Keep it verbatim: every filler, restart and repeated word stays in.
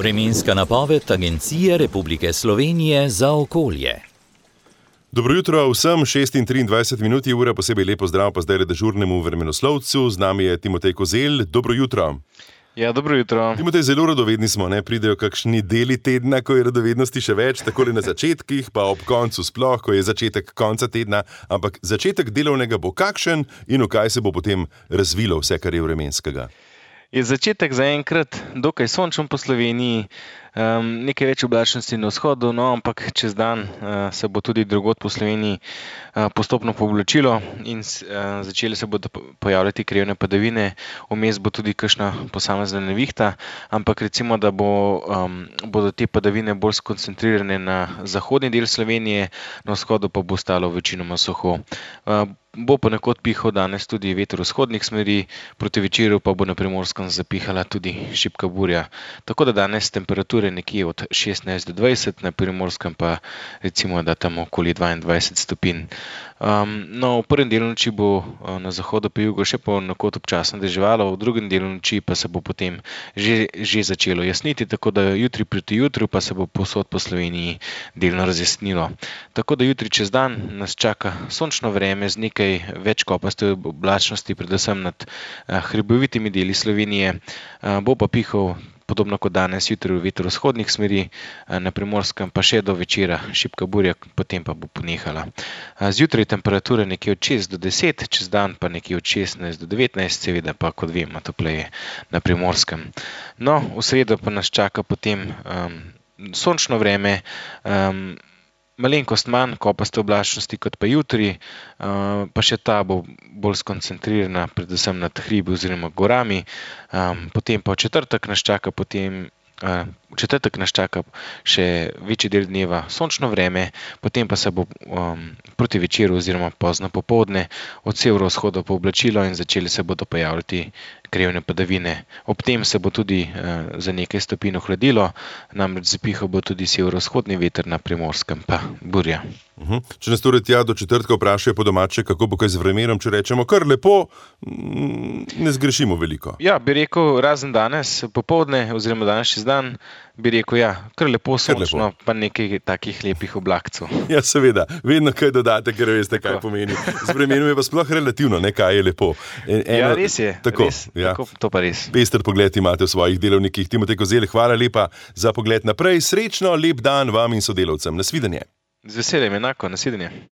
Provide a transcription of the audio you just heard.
Vremenska napoved Agencije Republike Slovenije za okolje. Dobro jutro vsem, šest in triindvajset minut je ura, posebej lepo zdrav pa zdaj dežurnemu vremenoslovcu, z nami je Timotej Kozelj. Dobro jutro. Ja, dobro jutro. Timotej, zelo radovedni smo, ne? Pridejo kakšni deli tedna, ko je radovednosti še več, takole na začetkih, pa ob koncu sploh, ko je začetek konca tedna, ampak začetek delovnega bo kakšen in v kaj se bo potem razvilo vse, kar je vremenskega? Je začetek zaenkrat dokaj sončen po Sloveniji, um, nekaj več oblačnosti na vzhodu, no, ampak čez dan uh, se bo tudi drugod po Sloveniji uh, postopno povlačilo in uh, začele se bodo pojavljati krajevne padavine, vmes bo tudi kakšna posamezna nevihta, ampak recimo, da bo, um, bodo te padavine bolj skoncentrirane na zahodni del Slovenije, na vzhodu pa bo ostalo večinoma suho. Uh, Bo ponekod pihal danes tudi veter vzhodnih smeri, proti večeru pa bo na Primorskem zapihala tudi šibka burja. Tako da danes temperature nekje od šestnajst do dvajset, na Primorskem pa recimo, da tam okoli dvaindvajset stopinj. Um, no, v prvem delu noči bo uh, na zahodu pa jugu še ponekod občasno deževalo, v drugem delu noči pa se bo potem že, že začelo jasniti, tako da jutri proti jutru pa se bo povsod po Sloveniji delno razjasnilo. Tako da jutri čez dan nas čaka sončno vreme z nekaj več kopaste oblačnosti, predvsem nad uh, hribovitimi deli Slovenije, uh, bo pa pihal podobno kot danes jutri veter vzhodnih smeri, na Primorskem pa še do večera šibka burja, potem pa bo ponehala. Zjutraj temperature nekje od šest do deset, čez dan pa nekje od šestnajst do devetnajst, seveda pa kot vemo topleje na Primorskem. No, v sredo pa nas čaka potem um, sončno vreme, um, malenkost manj kopaste oblačnosti kot pa jutri, uh, pa še ta bo bolj skoncentrirana predvsem nad hribi oziroma gorami, um, potem pa v četrtek nas čaka potem uh, v četrtek nas čaka še večji del dneva sončno vreme, potem pa se bo um, proti večeru oziroma pozno popoldne od severovzhoda pooblačilo in začeli se bodo pojavljati krajevne padavine. Ob tem se bo tudi uh, za nekaj stopinj ohladilo, namreč zapihal bo tudi severovzhodni veter, na Primorskem pa burja. Uhum. Če nas torej tja do četrtka vprašajo po domače, kako bo kaj z vremenom, če rečemo kar lepo, ne zgrešimo veliko. Ja, bi rekel, razen danes popoldne oziroma danes čez dan, bi rekel, ja, kar lepo sončno, lepo. Pa nekaj takih lepih oblakcev. Ja, seveda, vedno kaj dodate, ker veste, kaj tako pomeni. Z vremenom je pa sploh relativno, ne, kaj je lepo. Eno, ja, res je, tako, res, ja. Tako, to pa res. Pester pogled imate v svojih delovnikih. Timotej Kozelj, hvala lepa za pogled naprej. Srečno, lep dan vam in sodelavcem. Nasvidenje. Z veseljem, enako, nasvidenje.